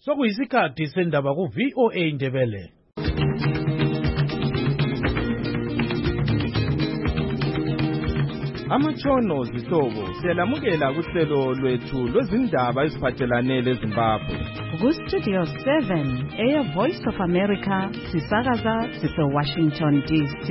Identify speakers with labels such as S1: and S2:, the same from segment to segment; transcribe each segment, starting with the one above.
S1: Sokuyisikhathi sendaba ku VOA Indebele.
S2: Amatshono zihlobo siyalamukela kuhlelo lwethu lwezindaba eziphathelane leZimbabwe.
S3: Ku Studio 7 Air Voice of America sisakaza sise Washington DC.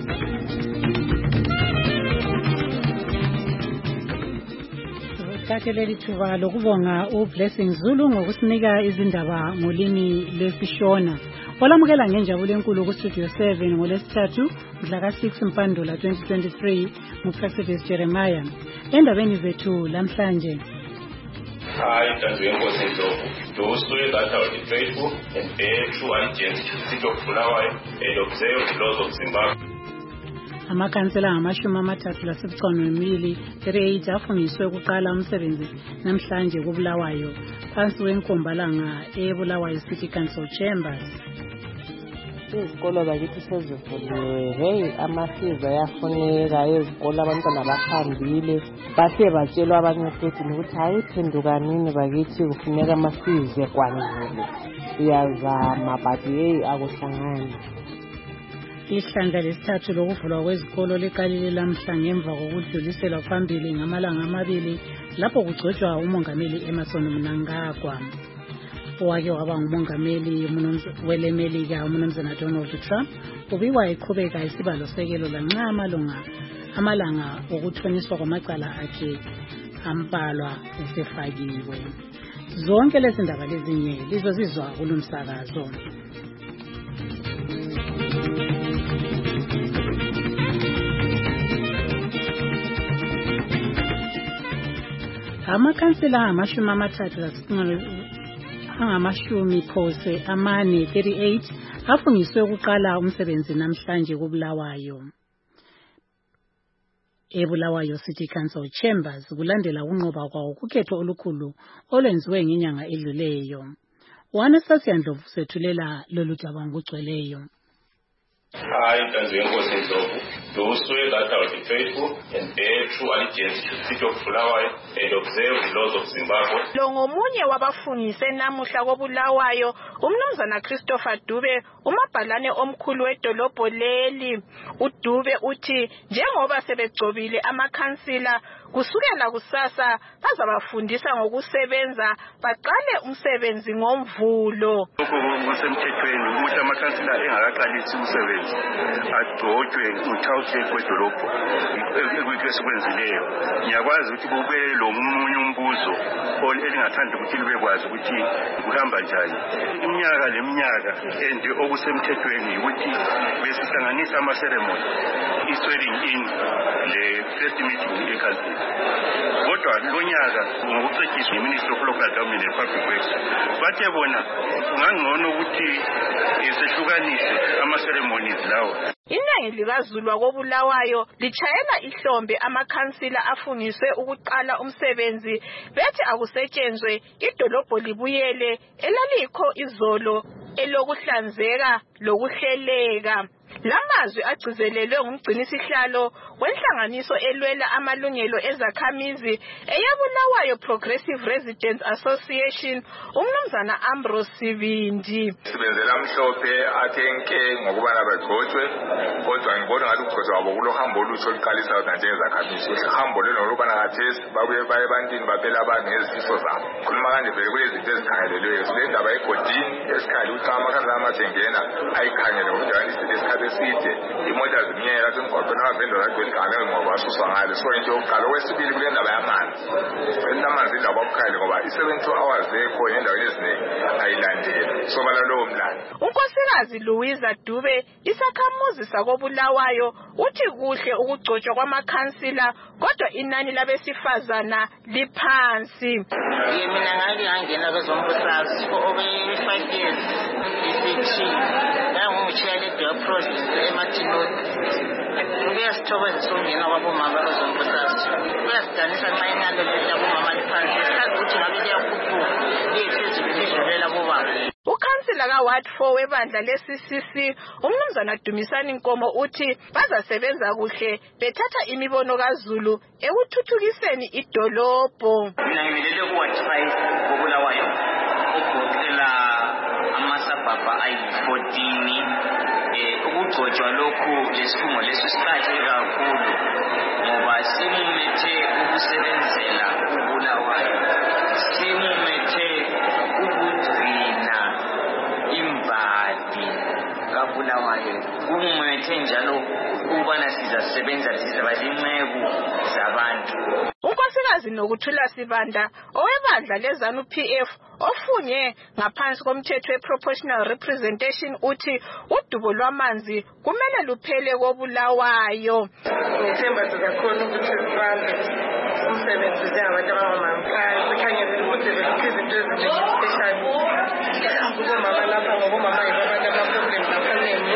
S4: Tatheleli thuba lokubonga uBlessing Zulu ngokusinika izindaba ngolimi lwesishona. Olamukela ngenjabulo enkulu ku Studio 7 ngolesithathu mhla ka-6 Mpandula 2023 nguPresidency Jeremiah. Endabeni zethu lamhlanje.
S5: Intanzi yenkosi Ndlovu, those that are faithful and bear true allegiance to the city of Bulawayo and observe the laws of Zimbabwe.
S4: Amakhansela ngamashumi lasibhoconwe 38 afungiswe ukuqala umsebenzi namhlanje kuBulawayo phansi wenkombalanga eBulawayo City Council Chambers.
S6: Izikolo bakithi sezivuliwe. Hey, amasiza yafuneka ezikolo, abantwana bahambile base batshelwa abanye ukuthi ukuthi hayi phendukanini bakithi kufuneka amasiza kwanele. Siyazama but hey akuhlangani.
S4: Ihlandla lesithathu lokuvulwa kwezikolo lekalile lamhla ngemva kokudluliselwa phambili ngamalanga amabili lapho kugcotshwa umongameli Emmerson Mnangagwa. Owake waba ngumongameli welemelika uMnumzana Donald Trump ubikwa eqhubeka isibalo sekelo lanxa amalanga okuthoniswa kwamacala akhe ambalwa esefakiwe. Zonke lezi ndaba lezinye lizozizwa kulomsakazo. Amakhansela amashumi phose amane 38 afungiswe ukuqala umsebenzi namhlanje kuBulawayo. eBulawayo City Council Chambers kulandela unqoba kwawo kukhetho olukhulu olwenziwe ngenyanga edluleyo. Wanasasi Ndlovu sethulela lolu daba ngokugcweleyo.
S5: Intanzi yenkosi Ndlovu, those that are faithful and bear true allegiance to the city of Bulawayo and observe the laws of Zimbabwe.
S7: Lo ngomunye wabafungise namuhla koBulawayo uMnumzana Christopher Dube, umabhalane omkhulu wedolobho leli. uDube uthi njengoba sebegcobile amakhansila kusukela kusasa bazabafundisa ngokusebenza baqale umsebenzi ngomvulo.
S8: Kusemthethweni ukuthi amakhansila engakaqalisi umsebenzi agcotshwe uthawuhle kwedolobho ekwekwenzileyo. Ngiyakwazi ukuthi kube lo munye umbuzo elingathanda ukuthi libe kwazi ukuthi kuhamba njani. Iminyaka leminyaka ende okusemthethweni ukuthi besihlanganisa ama-ceremony i-swearing in le first meeting eCouncil. Kodwa lonyaka ngokucetshiswa yiMinister of Local Government and Public Works bathe bona kungangcono ukuthi isehlukanise ama-ceremonies lawo.
S7: Inengi likazulu koBulawayo lichayela ihlombe amakhansila afungiswe ukuqala umsebenzi bethi akusetshenzwe idolobho libuyele elalikho izolo elokuhlanzeka lokuhleleka. Lamazwi agcizelelwe ngumgcinisihlalo wenhlanganiso elwela amalungelo ezakhamizi eyaBulawayo Progressive Residents Association uMnumzana Ambrose Sibindi.
S9: Sibenzela mhlophe athenke ngokubana bagcotshwe kodwa ngibona ngathi ukugcotshwa kwabo kulohambo olutsho oluqalisa njengezakhamizi. Uhambo lelo lokubana kathesi babuye baye ebantwini baphela abantu ngezifiso zabo. Khuluma kanje vele kulezinto ezikhangelelweyo. Silendaba egodini esikhali ukuthi amakhansela amajengena ayikhangele ngokujanisile isikhathi eside imota zimnyela semgwaqweni abavendela agcwele igame ngoba asuswa ngalo. So into yokuqala. Okwesibili kule ndaba yamanzi. Amanzi indaba abukhali ngoba i-72 hours ekho endaweni eziningi ayilandeli. So balalowo mlando.
S7: uNkosikazi Louisa Dube isakhamuzi sakoBulawayo uthi kuhle ukugcotshwa kwamakhansila kodwa inani labesifazana liphansi.
S10: Mina ngangena kwezombusazwe for over 5 years DCT. Ngangumchair process eMatiloti. Kuyasithokozisa ukungena kwabomama kwezombusazwe. Kuyasidanisa nxa inani labomama liphansi. Isikhathi ukuthi ngabe liyakhuphuka liyephezulu lidlulela kubaba.
S7: Ukhansila kaWard 4 webandla leCCC uMnumzana Dumisani Nkomo uthi bazasebenza kuhle bethatha imibono kaZulu ekuthuthukiseni idolobho.
S10: Mina ngimilele kuWard 5 koBulawayo ukugoqela lesifungo lesisiqatheke kakhulu ngoba simumethe ukusebenzela ubulawayo, simumethe ukugcina imbali kabulawayo, kumumethe njalo ukubana sizasebenza sizaba zinceku zabantu.
S7: unkosikazi Nokuthula Sibanda owebandla leZANU-PF ofunye ngaphansi komthetho we-proportional representation uthi udubo lwamanzi kumele luphele kobulawayo.
S11: Ngithemba sizakhona ukuthi sibambe umsebenzi njengabantu abangomama, sikhangele ukuthi izinto eziningi especially kubomama lapha, ngobomama yibo abantu ama-problems amaningi,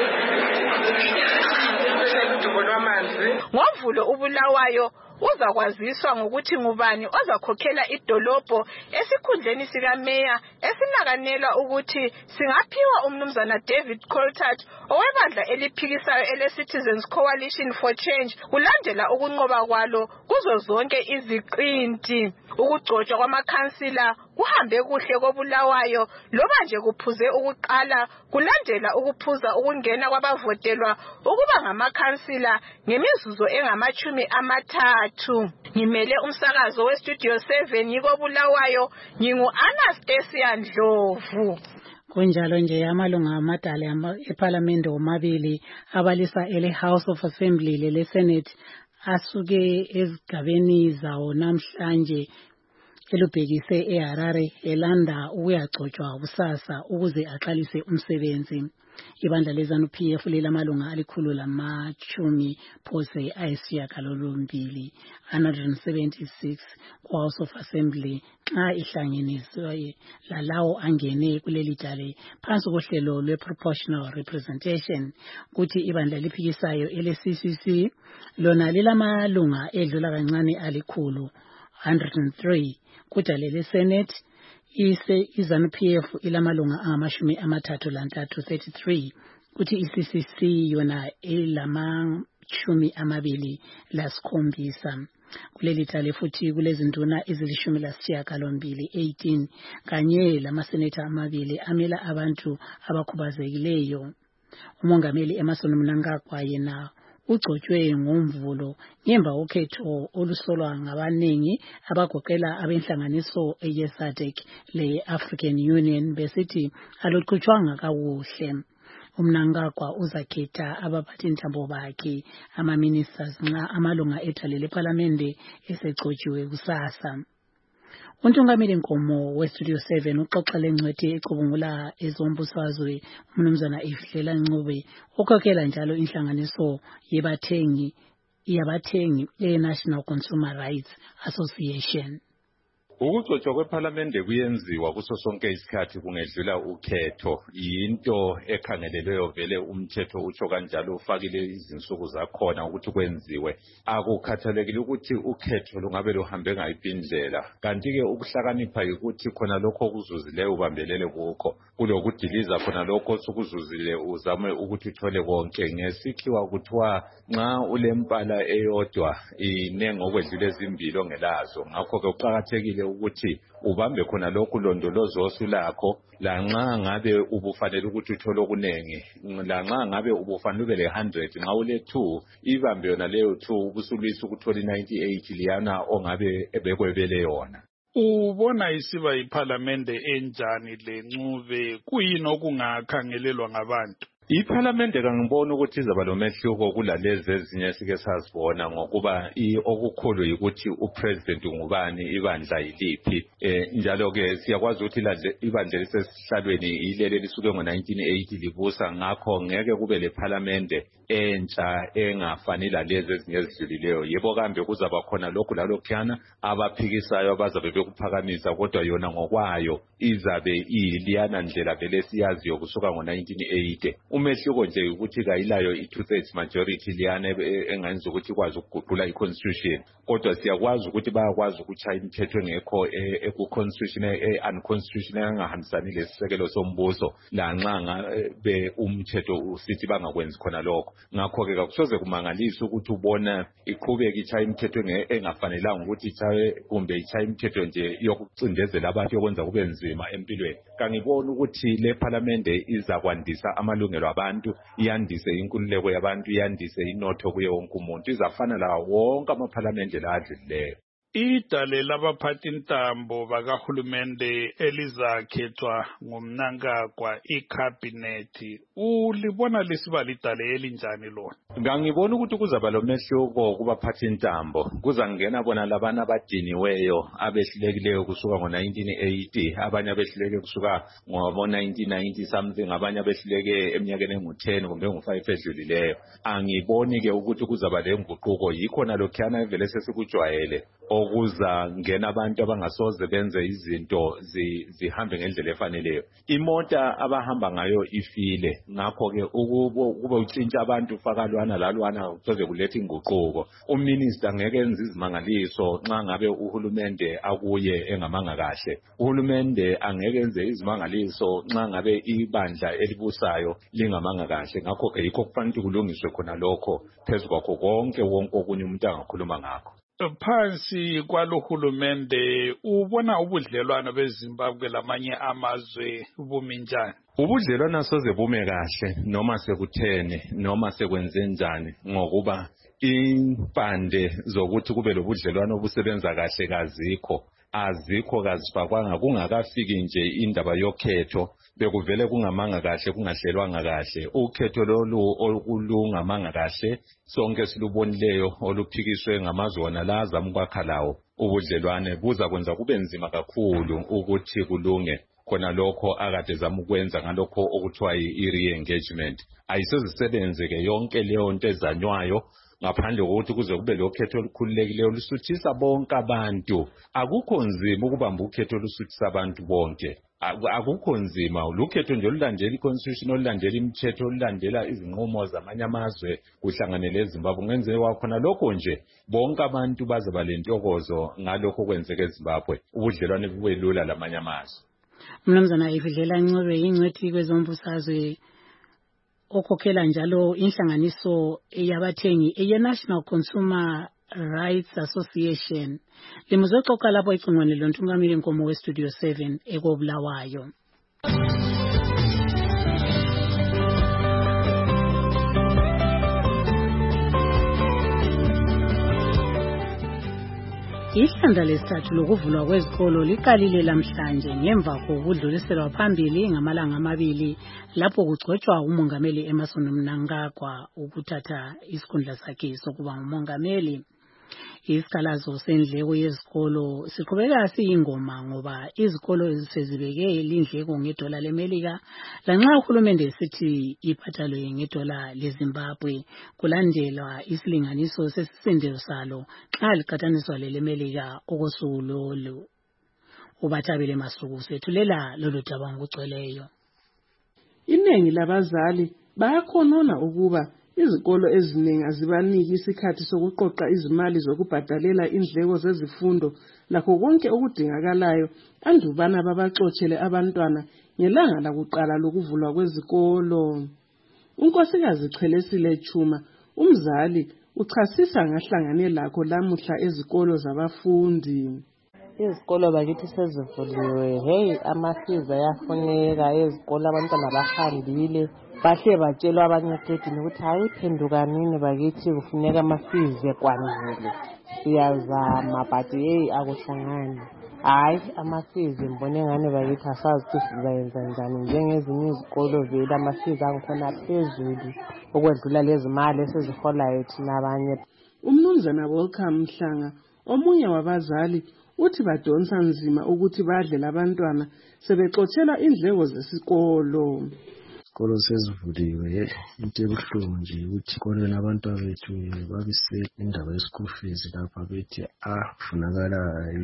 S11: especially udubo lwamanzi.
S7: NgoVulo ubulawayo uzakwaziswa ngokuthi ngubani ozakhokhela idolobho esikhundleni sikameya esinakanelwa ukuthi singaphiwa umnumzana David Coltart owebandla eliphikisayo ele-Citizens Coalition for Change kulandela ukunqoba kwalo kuzo zonke iziqinti. Ukugcotshwa kwamakhansila kuhambe kuhle kobulawayo loba nje kuphuze ukuqala kulandela ukuphuza ukungena kwabavotelwa ukuba ngamakhansila ngemizuzu engama-30. Ngimele umsakazo weStudio 7 yikobulawayo, ngingu-Anastasia Ndlovu.
S4: Kunjalo nje amalunga amadala eParliament omabili abalisa ele-House of Assembly lele-Senate asuke ezigabeni zawo namhlanje elubhekise eHarare elanda ukuyagcotshwa kusasa ukuze aqalise umsebenzi. Ibandla leZANU-PF lilamalunga alikhulu lamachumi phose ayisishiyagalombili 176 ku-House of Assembly nxa ihlanganiswe lalawo angene kuleli dale phansi kohlelo lwe-proportional representation. Kuthi ibandla liphikisayo ele-CCC lona lilamalunga edlula kancane alikhulu 103. Kuthi lele-Senate iZANU-PF ilamalunga angamashumi amathathu lantathu 33. Kuthi iCCC yona ilamashumi amabili lasikhombisa. Kuleli tale futhi kulezinduna ezilishumi lasishiyagalombili 18 kanye lamaseneta amabili amela abantu abakhubazekileyo. Umongameli Emmerson Mnangagwa yena ugcotshwe ngoMvulo ngemva ukhetho olusolwa ngabaningi abagoqela abenhlanganiso ye-SADC le-African Union besithi aluqhutshwanga kakuhle. Mnangagwa uzakhetha abaphathintambo bakhe ama-ministers nxa amalunga ethala leParliament esegcotshiwe kusasa. Untungameli Nkomo weStudio 7 uxoxa lengcwethi ecubungula ezombusazwe umnumzana Ifihlela Ncube ukhokhela njalo inhlanganiso yabathengi ye-National Consumer Rights Association.
S12: Ukugcotshwa kweParliament kuyenziwa kuso sonke isikhathi kungedlula ukhetho, yinto ekhangelelweyo vele umthetho utsho kanjalo ufakile izinsuku zakhona ukuthi kwenziwe. Akukhathalekile ukuthi ukhetho lungabe luhambe ngayiphi indlela, kanti ke ukuhlakanipha ukuthi khona lokho okuzuzileyo ubambelele kukho, kulokudiliza khona lokho sukuzuzile uzame ukuthi uthole konke. Ngesikhiwa kuthiwa nxa ulempala eyodwa inengi okwedlula ezimbili ongelazo, ngakho ke kuqakathekile ukuthi ubambe khona lokhu londolozo osulakho, lanxa ngabe ubufanele ukuthi uthole okunengi, lanxa ngabe ubufanele ube le-100 nxa ule-2 ibambe yona leyo 2 ubusulwisa ukuthola i-98 liyana ongabe ebekwebele yona.
S13: Ubona isiba iParliamente enjani le Ncube, kuyini okungakhangelelwa ngabantu?
S12: iParliament kangibona ukuthi izaba lomehluko kulalezi ezinye sike sazibona, ngokuba okukhulu ukuthi upresident ngubani, ibandla yiliphi. Njalo ke siyakwazi ukuthi ibandla lisesihlalweni ilele lisuke ngo1980 libusa, ngakho ngeke kube leParliament entsha engafani lalezi ezinye ezidlulileyo. Yebo kambe kuzaba khona lokhu lalokhana abaphikisayo abazabe bekuphakamisa, kodwa yona ngokwayo izabe iyiliyana ndlela vele siyaziyo kusuka ngo1980. Umehluko nje ukuthi kayilayo i2/3 majority liyana engenza ukuthi ikwazi ukuguqula iconstitution, kodwa siyakwazi ukuthi bayakwazi ukuchaya imithetho engekho eku-constitution unconstitutional engahambisani lesisekelo sombuso, lanxa ngabe umthetho usithi bangakwenzi khona lokho. Ngakho ke akusoze kumangalisa ukuthi ubona iqhubeka ichaya imithetho engafanelanga ukuthi ichaye, kumbe ichaya imithetho nje yokucindezela abantu yokwenza kube nzima empilweni. Kangibona ukuthi le Parliament iza kwandisa amalungelo isebenzelwa abantu, iyandise inkululeko yabantu, iyandise inotho kuye wonke umuntu, izafana lawo wonke amaphalamende la adlulileyo.
S13: Idale labaphathi intambo bakahulumende elizakhethwa ngumnankagwa ikhabinethi ulibona lisiba lidale elinjani lona?
S12: Ngangibona ukuthi kuzaba lomehluko kubaphathi intambo, kuzangena bona labana abadiniweyo abehlulekileyo kusuka ngo1980, abanye abehluleke kusuka ngo1990 something, abanye abehluleke eminyakeni engu10 kumbe engu5 edlulileyo. Angiboni ke ukuthi kuzaba lenguquko, yikhona lokhana evele sesikujwayele okuza ngena abantu abangasoze benze izinto zihambe ngendlela efaneleyo. Imota abahamba ngayo ifile, ngakho ke kube utshintsha abantu fakalwana lalwana kuzoze kulethe inguquko. Uminister ngeke enze izimangaliso nxa ngabe uhulumende akuye engamanga kahle. Uhulumende angeke enze izimangaliso nxa ngabe ibandla elibusayo lingamanga kahle. Ngakho ke yikho kufanele kulungiswe khona lokho phezu kwakho konke okunye umuntu angakhuluma ngakho.
S13: Phansi kwalohulumende ubona ubudlelwano beZimbabwe lamanye amazwe bumi njani?
S12: Ubudlelwano soze bume kahle noma sekuthene noma sekwenze njani, ngokuba impande zokuthi kube lobudlelwano obusebenza kahle azikho kazifakwanga kungakafiki nje indaba yokhetho. Bekuvele kungamanga kahle, kungahlelwanga kahle. Ukhetho lolu olungamanga kahle sonke silubonileyo oluphikiswe ngamazwe wona la azama ukwakha lawo ubudlelwane buza kwenza kube nzima kakhulu ukuthi kulunge khona lokho akade zama ukwenza ngalokho okuthiwa i-re-engagement. Ayisezisebenze ke yonke leyo nto ezanywayo ngaphandle kokuthi kuze kube lokhetho olukhululekileyo olusuthisa bonke abantu. Akukho nzima ukubamba ukhetho olusuthisa abantu bonke. Akukho nzima, ulukhetho nje olulandela i-constitution, olulandela imithetho, olulandela izinqumo zamanye amazwe kuhlanganele eZimbabwe. Ngenzewa khona lokho nje bonke abantu bazaba lentokozo ngalokho kwenzeke eZimbabwe, ubudlelwane bube lula lamanye amazwe.
S4: Mnumzana Ividlela Ncube ingcwethi kwezombusazwe okhokhela njalo inhlanganiso yabathengi ye-National Consumer Rights Association. Limuzoxoxa lapho icingwane lontungameli Nkomo we-Studio 7 ekobulawayo. Ihlandla lesithathu lokuvulwa kwezikolo liqalile namhlanje ngemva kokudluliselwa phambili ngamalanga amabili lapho kugcotshwa umongameli Emmerson Mnangagwa ukuthatha isikhundla sakhe sokuba ngumongameli. Isikhalazo sendleko yezikolo siqhubeka siyingoma ngoba izikolo sezibeke lindleko ngedola leMelika lanxa uhulumende esithi iphathalwe ngedola leZimbabwe kulandelwa isilinganiso sesisindelo salo xa liqhathaniswa leMelika okosuku lolu. Ubathabile Masuku sethulela lolu daba ngokugcweleyo.
S14: Iningi labazali bayakhonona ukuba izikolo eziningi azibaniki isikhathi sokuqoqa izimali zokubhadalela indleko zezifundo lakho konke okudingakalayo andubana babaxoxele abantwana ngelanga lakuqala lokuvulwa kwezikolo. Unkosikazi Chelesile Chuma, umzali, uchasisa ngahlangane lakho lamuhla ezikolo zabafundi.
S6: Izikolo bakithi sezivuliwe. Hey, amasiza yafuneka ezikolo, abantwana bahambile. Bahle batshelwa abancedini ukuthi hayi phendukanini bakithi kufuneka amasiza kwanele. Siyazama but hey akuhlangani. Hayi amasiza mbone ngane bakithi asazi ukuthi sizayenza njani njengezinye izikolo vele amasiza angikhona phezulu okwedlula lezi mali esiziholayo thina abanye.
S14: Umnumzana Welcome Mhlanga, omunye wabazali, uthi badonsa nzima ukuthi badle labantwana sebexoxela indleko zesikolo.
S15: Isikolo sezivuliwe, into ebuhlungu nje ukuthi kolweni abantwana bethu babise indaba ye-school fees lapha bethi kufunakala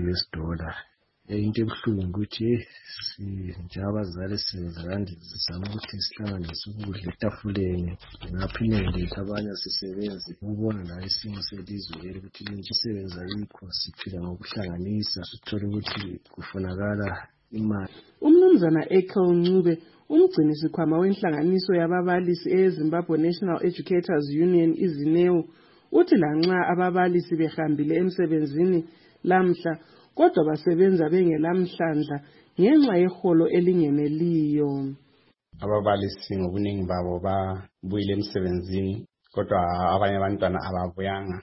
S15: $. Into ebuhlungu ukuthi njengabazali senza kandi sizama ukuthi sihlanganise ukudla etafuleni ngaphinde abanye sisebenze ukubona la isimo selizwe ukuthi imisebenzi ayikho, siphila ngokuhlanganisa sithola ukuthi kufunakala imali.
S14: Umnumzana Ekel Ncube, umgcini sikhwama wenhlanganiso yababalisi eZimbabwe National Educators Union izineo, uthi lanxa ababalisi behambile emsebenzini lamhla kodwa basebenza bengelamhlandla ngenxa yeholo elingeneliyo.
S16: ababalisi ngobuningi babo babuyile emsebenzini kodwa abanye abantwana ababuyanga.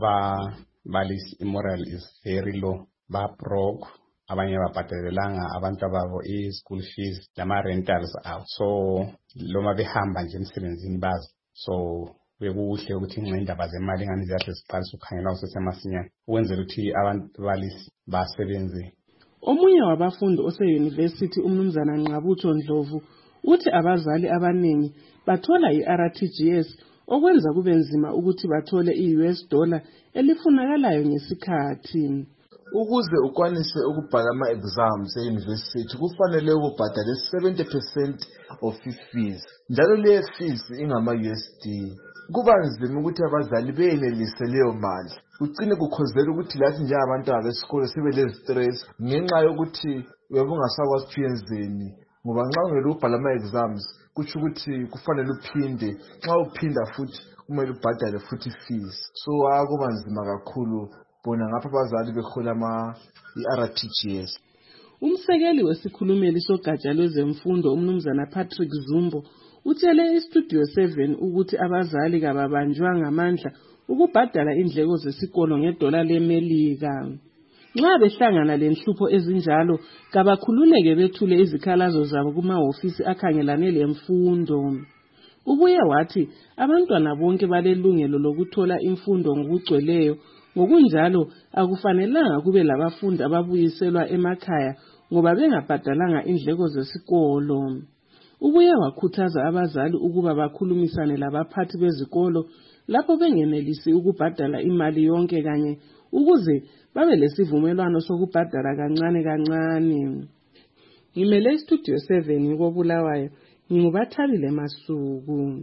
S16: Ababalisi imorale is very low, ba-broke, abanye babhadelelanga abantu ababo i-school fees lama-rentals abo. So loma behamba nje emsebenzini bazi. So bekuhle ukuthi ingxindaba zemali engane ziyahle ziqalise ukukhangela usesemasinyane ukwenzela ukuthi ababalisi basebenze.
S14: Omunye wabafundi ose-university umnumzana Nqabutho Ndlovu uthi abazali abaningi bathola i-RTGS okwenza kube nzima ukuthi bathole i-US dollar elifunakalayo ngesikhathi.
S17: Ukuze ukwanise ukubhala ama-exams e-university kufanele ukubhadale 70% of fees, njalo le fees ingama-USD. Kuba nzima ukuthi abazali beyenelise leyo mali, kucine kukhozela ukuthi lathi njengabantwana besikole sibe le-stress ngenxa yokuthi uyabungasakwazi ukuyenzeni, ngoba nxa ungele ubhala ama-exams kutsho ukuthi kufanele uphinde, nxa uphinda futhi kumele ubhadale futhi fees. So kuba nzima kakhulu bona ngapha abazali behola i-RTGS.
S14: Umsekeli wesikhulumeli sogatsha lwezemfundo umnumzana Patrick Zumbo utshele iStudio 7 ukuthi abazali kababanjwa ngamandla ukubhadala indleko zesikolo ngedola leMelika. Nxa behlangana lenhlupho ezinjalo kabakhululeke bethule izikhalazo zabo kumahhovisi akhangelane lemfundo. Ubuye wathi abantwana bonke balelungelo lokuthola imfundo ngokugcweleyo, ngokunjalo akufanelanga kube labafundi ababuyiselwa emakhaya ngoba bengabhadalanga indleko zesikolo. Ubuye wakhuthaza abazali ukuba bakhulumisane labaphathi bezikolo lapho bengenelisi ukubhadala imali yonke kanye ukuze babe lesivumelwano sokubhadala kancane kancane. Ngimele iStudio 7 ngikobulawayo, ngingubathabile Masuku.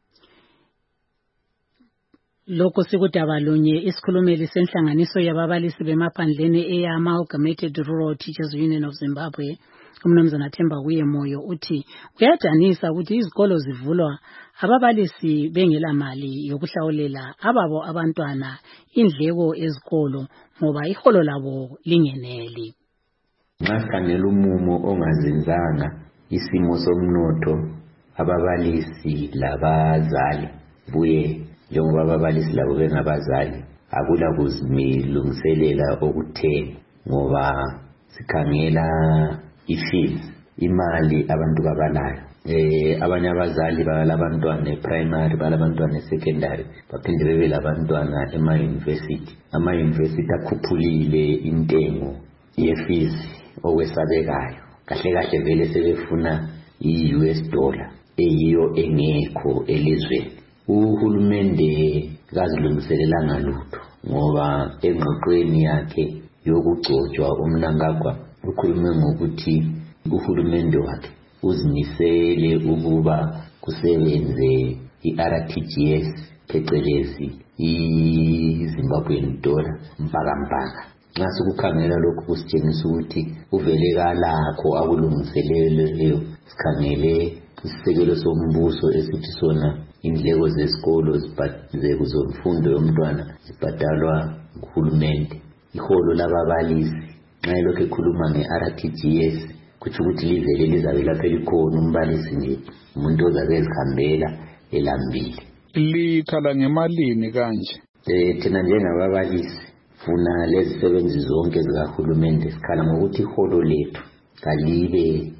S4: Lokho sikudabalunye isikhulumeli senhlanganiso yababalisi bemaphandleni eya-Amalgamated Rural Teachers Union of Zimbabwe, umnumzana Themba Kuyemoyo uthi kuyadanisa ukuthi izikolo zivulwa ababalisi bengela mali yokuhlawulela ababo abantwana indleko ezikolo ngoba iholo labo lingeneli.
S18: Nxa sikhangela umumo ongazinzanga, isimo somnotho, ababalisi labazali buye njengoba ababalisi labo bengabazali akula kuzilungiselela okutheni ngoba sikhangela ifees, imali abantu babalayo. Abanye abazali balabantwana e-primary, balabantwana e-secondary, baphinde bebe labantwana ema-university. Ama-university akhuphulile intengo ye-fees okwesabekayo. Kahle kahle vele sebefuna i-US dollar eyiyo engekho elizweni. Uhulumende kazilungiselelanga lutho ngoba engqoqweni yakhe yokugcotshwa umnankagwa ukhulume ngokuthi uhulumende wakhe uzimisele ukuba kusebenze i-RTGS phecelezi i-Zimbabwean dollar mpaka. Nxa sikukhangela lokhu kusitshengisa ukuthi uvele kalakho akulungiseleleyo. Sikhangele isisekelo sombuso esithi sona indleko zesikolo zomfundo yomntwana zibhadalwa nguhulumende. Iholo lababalisi nxa lokho ekhuluma nge-RTGS kutsho ukuthi livele lizabe lapho elikhona umbalisi nje umuntu ozabe ezihambela elambile.
S13: Likhala ngemalini kanje?
S18: Thina njengababalisi funa lezisebenzi zonke zikahulumende sikhala ngokuthi iholo lethu kalibe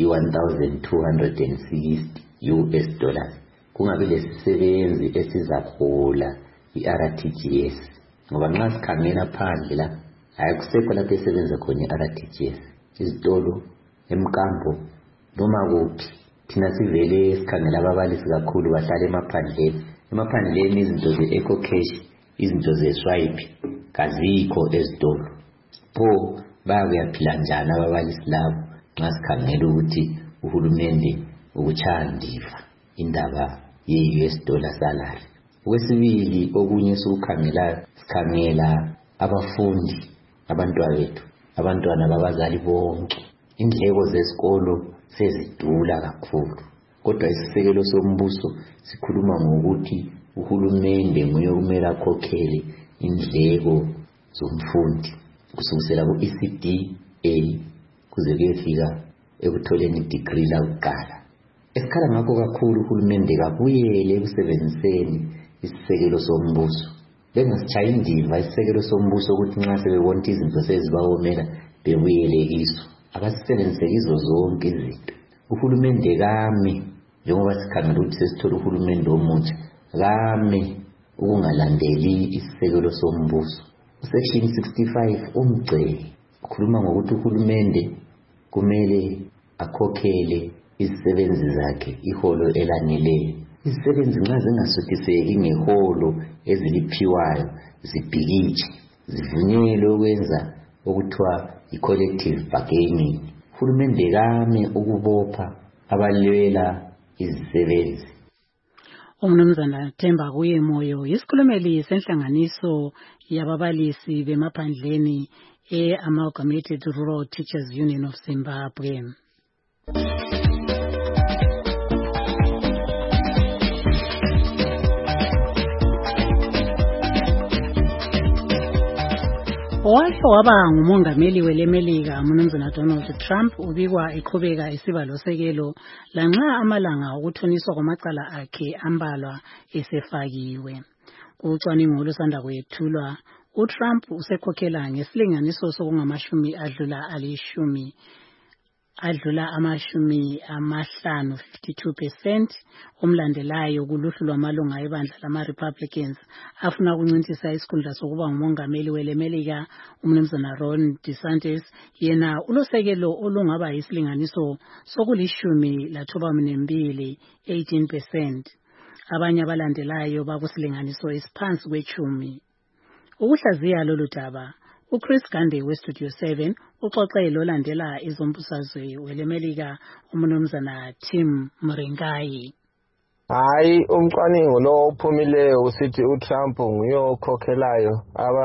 S18: yi-$1,260 US dollars. Kungabe lesisebenzi esizahola i-RTGS ngoba nxa sikhangela phandle la akusekho lapho esebenza khona i-RTGS, izitolo, emkambo noma kuphi. Thina sivele sikhangela ababalisi kakhulu bahlala emaphandleni izinto ze-Eco Cash, izinto ze-swipe kazikho ezitolo. Pho bayakuyaphila njani ababalisi labo nxa sikhangela ukuthi uhulumende ukutshaya ndiva indaba ye-US dollar salary? Okwesibili, okunye sikukhangelayo, sikhangela abafundi, abantwana bethu, abantwana babazali bonke. Indleko zesikolo sezidula kakhulu, kodwa isisekelo sombuso sikhuluma ngokuthi uhulumende nguye okumele akhokhele indleko zomfundi kusukela ku-ECD A kuze kuyefika ekutholeni degree lakuqala. esikhala ngakho kakhulu uhulumende kabuyele ekusebenziseni isisekelo sombuso, bengasitshaya indiva isisekelo sombuso ukuthi nxa sebebona izinto sezibawomela bebuyele kiso. Akasisebenzise kizo zonke izinto. Uhulumende kame njengoba sikhangela ukuthi sesithola uhulumende omutsha, kame ukungalandeli isisekelo sombuso. Section 65 umgcele ukhuluma ngokuthi uhulumende kumele akhokhele izisebenzi zakhe iholo elaneleyo. Izisebenzi nxa zingasuthiseki ngeholo eziliphiwayo zibhikitshe, zivunyelwe ukwenza okuthiwa i-collective bargaining. Uhulumende kame ukubopha abalwela izisebenzi.
S4: Umnumzana Themba Kuyemoyo yisikhulumeli senhlanganiso yababalisi bemaphandleni Amalgamated Rural Teachers Union of Zimbabwe. Owakhe waba ngumongameli welemelika uMnumzana Donald Trump ubikwa eqhubeka isibalo sekelo lanxa amalanga okuthoniswa kwamacala akhe ambalwa esefakiwe. Kucwaningo olusanda kwethulwa, uTrump usekhokhela ngesilinganiso sokungamashumi adlula amashumi amahlanu 52%, umlandelayo kuluhlu lwamalunga ebandla lama-Republicans afuna ukuncintisa isikhundla sokuba ngumongameli welemelika uMnumzana Ron DeSantis. Yena ulosekelo olungaba yisilinganiso sokulishumi la-92, 18%. Abanye abalandelayo bakusilinganiso esiphansi kwechumi. Ukuhlaziya lolu daba, uChris Gande weStudio 7 uxoxele olandela izombusazwe welemelika uMnumzana Tim Mringayi.
S19: Hayi, umcwaningo lo ophumileyo usithi uTrump nguye okhokhelayo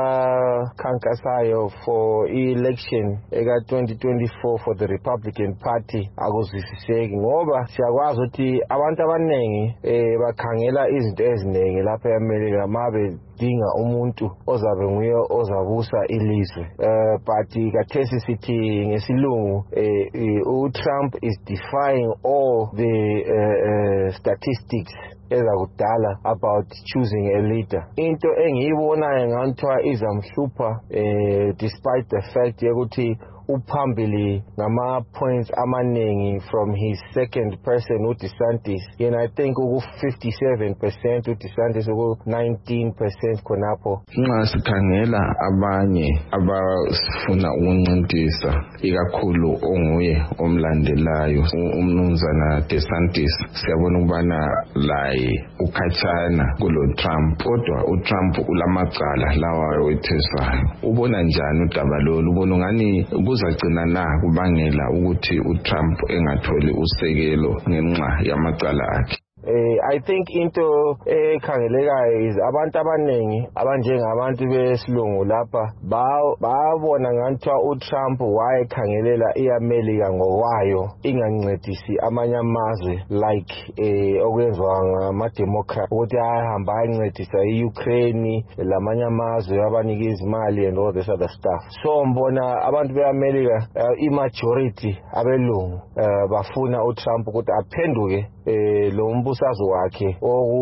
S19: abakhankasayo for election eka-2024 for the Republican Party akuzwisiseki, ngoba siyakwazi ukuthi abantu abaningi bakhangela izinto eziningi lapha eAmerika mabe dinga umuntu ozabe nguye ozabusa ilizwe, but kathesi sithi ngesilungu uTrump is defying all the statistics ezakudala about choosing a leader. Into engiyibonayo nganthiwa izamhlupha despite the fact yokuthi uphambili ngama-points amaningi from his second person uDeSantis. Yena I think uku-57%, uDeSantis uku-19% khonapho.
S13: Nxa sikhangela abanye abafuna ukuncintisa ikakhulu onguye omlandelayo uMnumzana DeSantis, siyabona ukubana laye ukhatshana kulo Trump, kodwa uTrump ulamacala lawa wethesayo. Ubona njani udaba lolu? Ubona ngani kuzagcina na kubangela ukuthi uTrump engatholi usekelo ngenxa yamacala akhe?
S19: I think into ekhangelekayo is abantu abaningi abanjengabantu besilungu lapha babona nganthiwa uTrump wayekhangelela iAmerika ngokwayo ingancedisi amanye amazwe like okwenziwa ngama-Democrat ukuthi ahamba ayancedisa i-Ukraine lamanye amazwe abanika izimali and all this other stuff. So mbona abantu beAmerika i-majority abelungu bafuna uTrump ukuthi aphenduke lo mbusazo wakhe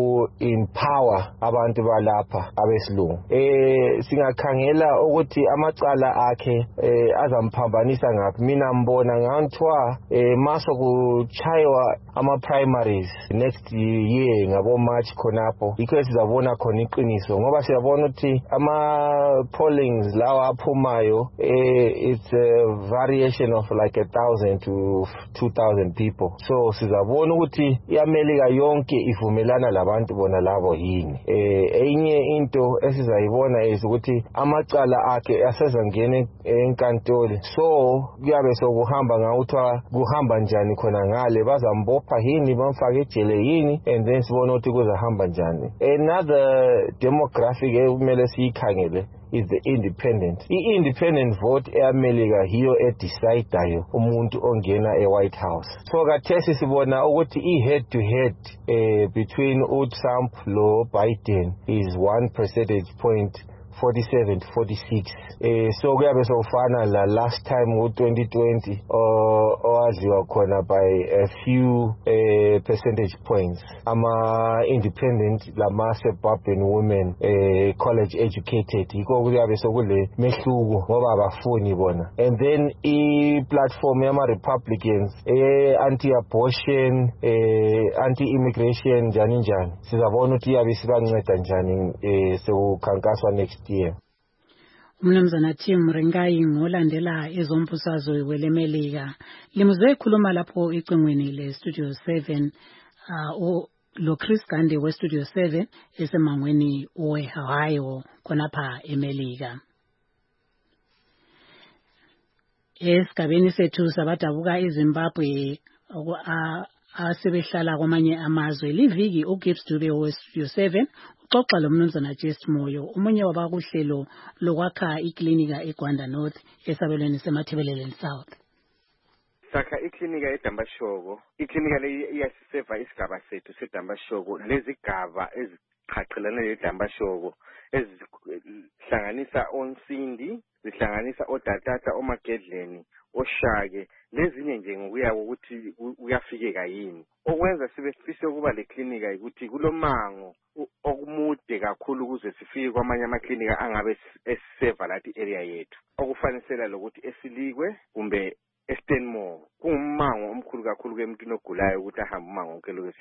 S19: oku-empower abantu balapha abesilungu. Singakhangela ukuthi amacala akhe azamphambanisa ngaphi. Mina mbona nganthiwa maso kuchaywa ama-primaries next year ngabo-March khonapho, yikho sizabona khona iqiniso, ngoba siyabona ukuthi ama-pollings lawa aphumayo it's a variation of like 1,000 to 2,000 people. So sizabona ukuthi iAmerika yonke ivumelana labantu bona labo yini. Enye into esizayibona is ukuthi amacala akhe asezangena enkantolo, so kuyabe sokuhamba ngawuthiwa kuhamba njani khona ngale, bazambopha yini bamfake ejele yini, and then sibona ukuthi kuzahamba njani. Another demographic ekumele siyikhangele is the independent. I-independent vote eAmerika hiyo edecidayo umuntu ongena eWhite House. So kathesi sibona ukuthi i-head to head between uTrump lo Biden is 1 percentage point 47 to 46. So kuyabe sokufana la last time u-2020 owadliwa khona by a few percentage points. Ama-independent lama-suburban women college educated yikho kuyabe sokule mehluko ngoba abafuni bona. And then i-platform yama-Republicans anti-abortion, anti-immigration njani njani sizabona ukuthi iyabe sibanceda njani sekukhankaswa next year.
S4: Umnumzana Tim Rengai ngolandela ezombusazwe welemelika limuzwe khuluma lapho icingweni le Studio 7 lo Chris Gande we Studio 7 esemangweni weHohio khonapha eMelika. Esigabeni sethu sabadabuka eZimbabwe asebehlala kwamanye amazwe liviki uGibbs Dube we Studio 7 uxoxa lomnumzana Jess Moyo umunye wabakuhlelo lokwakha iklinika eGwanda North esabelweni seMathebeleleni South.
S20: Saka iklinika eDambashoko iklinika le iyasiseva isigaba sethu seDambashoko lezigaba eziqhaqhelene leDambashoko ezihlanganisa Onsindi zihlanganisa oDatata oMagedleni oShake lezinye nje ngokuya ukuthi uyafikeka yini okwenza sibefise ukuba le klinika ukuthi kulomango okumude kakhulu ukuze sifike kwamanye amaklinika angabe esiseva lathi area yethu okufanisela lokuthi esilikwe kumbe eStenmore kungumango omkhulu kakhulu kemntwini ogulayo ukuthi ahambe umango onke lokho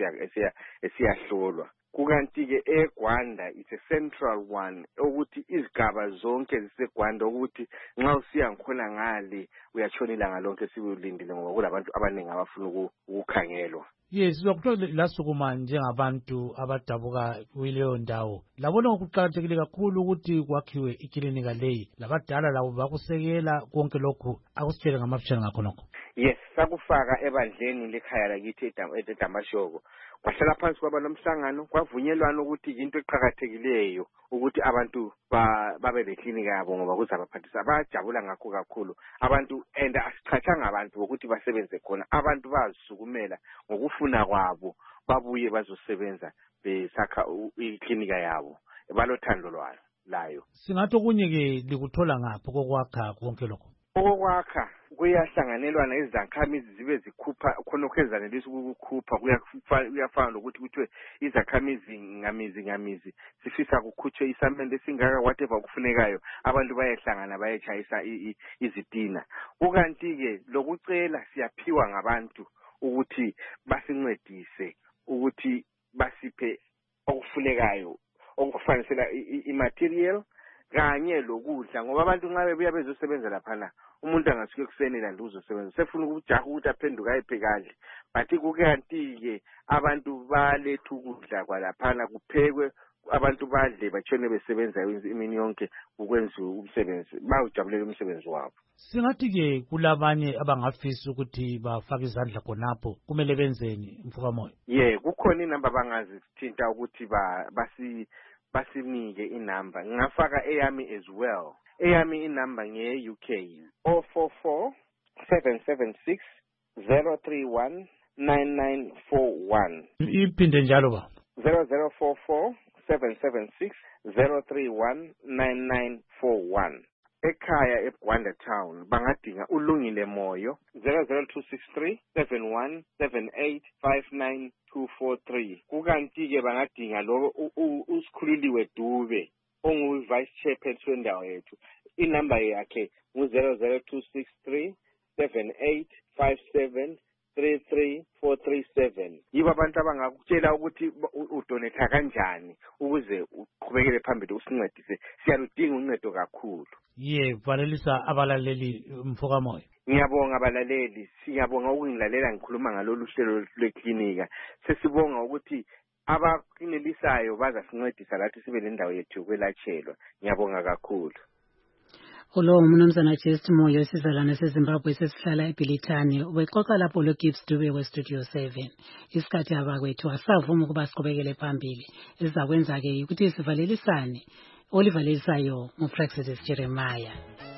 S20: esiyahlolwa. Kukanti-ke eGwanda it's a central one ukuthi izigaba zonke ziseGwanda ukuthi nxa usiya ngikhona ngale uyatshona ilanga lonke sibulindile ngoba kulabantu abaningi abafuna ukukhangelwa.
S1: Yes, lokuthola lasukuma njengabantu abadabuka kuleyo ndawo. Labona ukuqhakathekile kakhulu ukuthi kwakhiwe iklinika leyi. Labadala labo bakusekela konke lokhu akusitshela ngamafishane ngakhonokho.
S20: Yes, sakufaka ebandleni lekhaya lakithi eDambashoko. Kwahlala phansi kwaba nomhlangano kwavunyelwana ukuthi into eqhakathekileyo ukuthi abantu babe leklinika yabo ngoba kuzabaphathisa bajabula ngakho kakhulu abantu and asichathanga abantu ukuthi basebenze khona abantu bazisukumela ngokufuna kwabo babuye bazosebenza besakha iklinika yabo balothando layo.
S1: Singathi okunye ke likuthola ngapho kokwakha konke lokho.
S20: Okwakha kuyahlanganelwana izakhamizi zibe zikhupha khona okwenzanelisa ukukhupha kuyafana lokuthi kuthiwe izakhamizi ngamizi sifisa kukhutshwe isamende esingaka whatever kufunekayo abantu bayehlangana bayechayisa izitina. Kukanti-ke lokucela siyaphiwa ngabantu ukuthi basincedise ukuthi basiphe okufunekayo okufanisela imaterial kanye lokudla ngoba abantu nxa bebuya bezosebenza laphana umuntu angasuke kuseni la uzosebenza sefuna ukujaha ukuthi aphenduka ayephekanhle but kukanti-ke abantu baletha ukudla kwalaphana kuphekwe abantu badle batshone besebenza imini yonke ukwenza umsebenzi bawujabulela umsebenzi wabo.
S1: Singathi-ke kulabanye abangafisa ukuthi bafake izandla khonapho kumele benzeni Mfukamoyo?
S20: Kukhona inamba bangazithinta ukuthi basinike inamba ngingafaka eyami as well. Eyami inamba nge-UK 044 776 031 9941.
S1: Iphinde njalo ba
S20: 0044 776 031 9941. Ekhaya eGwanda Town bangadinga uLungile Moyo 00263 71 78 59243. Kukanti-ke bangadinga lo usikhululiwe Dube ongu-vice chairperson wendawo yethu. Inamba yakhe ngu-00263 78 57 33437. Yibo abantu abangakutshela ukuthi udonetha kanjani ukuze uqhubekele phambili usincedise. Siyaludinga uncedo kakhulu.
S1: Valelisa abalaleli Mfukamoyo.
S20: Ngiyabonga abalaleli, siyabonga ukungilalela ngikhuluma ngalolu hlelo lweklinika. Sesibonga ukuthi abakinelisayo bazasincedisa lathi sibe nendawo yethu yokwelatshelwa. Ngiyabonga kakhulu.
S4: Ulo umnumzana Jess Moyo sizalwane seZimbabwe sesihlala eBilitani ubexoxa lapho lo Gibbs Dube we Studio 7. Isikhathi abakwethu asavuma ukuba siqhubekele phambili. Esizakwenza ke ukuthi sivalelisane olivalelisayo nguFraxis Jeremiah.